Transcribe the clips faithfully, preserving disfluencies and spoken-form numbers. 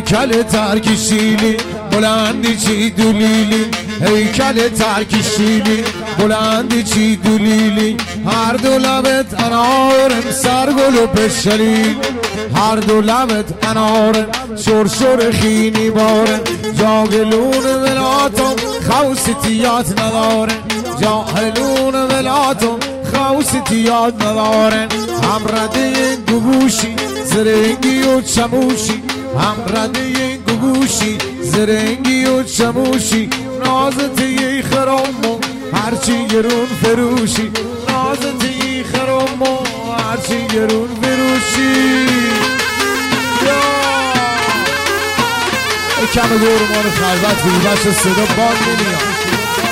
هیکل ترک شیلی بلندی چی دلیلی هیکل ترک شیلی بلندی چی دلیلی هر دو لبت انارم سرگل و پشلیل هر دو لبت انارم شرشر خینی بارم جاگلون ولاتم خوستیات ندارم جاهلون ولاتم خوستیات ندارم هم رده گوگوشی زرنگی و چموشی هم رده گوگوشی زرنگی و چموشی نازتی خرامو هرچی گرون فروشی نازتی خرامو هرچی گرون فروشی کم گرمان خلوت بودی بچه صدا باد نمیاد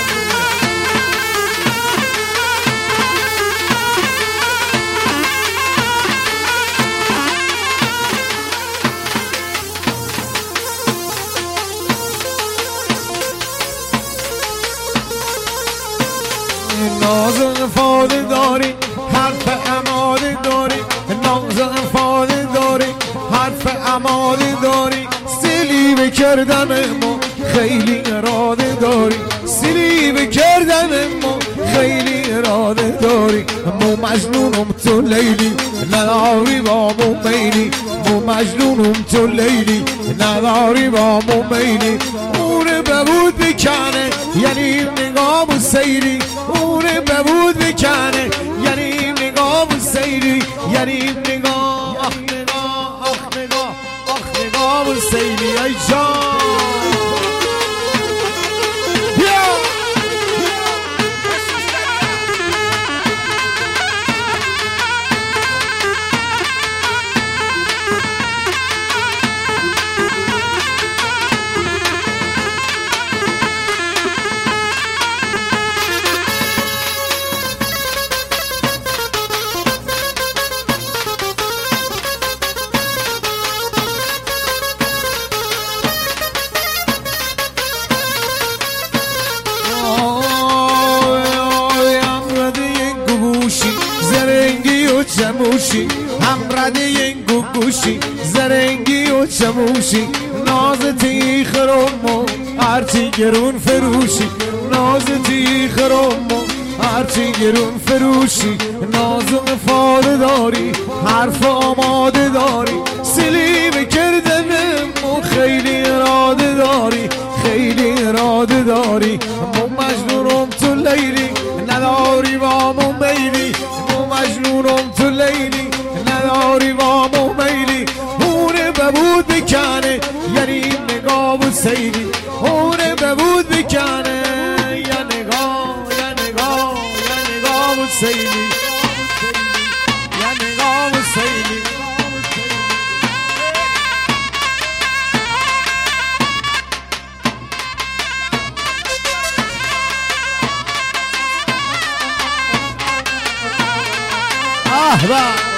ناز افاده داری حرف اماده داری ناز افاده داری حرف اماده داری سیلی بکردن ما خیلی اراده داری سیلی بکردن ما خیلی اراده داری مو مجنونم تو لیلی نداری با مو میلی مو مجنونم تو لیلی نداری با مو میلی اونه ببود بکنه یعنی نگاه و سیری اونه ببود بکنه یعنی نگاه و سیری یعنی نگاه آخ نگاه آخ نگاه آخ نگاه و سیری ای جان چموشی هم رده گوگوشی زرنگی و چموشی نازتی خرمو هرچی گرون فروشی نازتی خرمو هرچی گرون فروشی نازم فاده داری حرف آماده داری سیلی بکردنم خیلی اراده داری خیلی اراده داری مو مجنونم تو لیلی نداری با مو میلی مو مجنونم تو لیلی نداری با مو میلی اونه ببود بکنه یعنی نگاه و سیلی اونه ببود بکنه یا نگاه یا نگاه یا نگاه و سیلی یا نگاه و سیلی آه با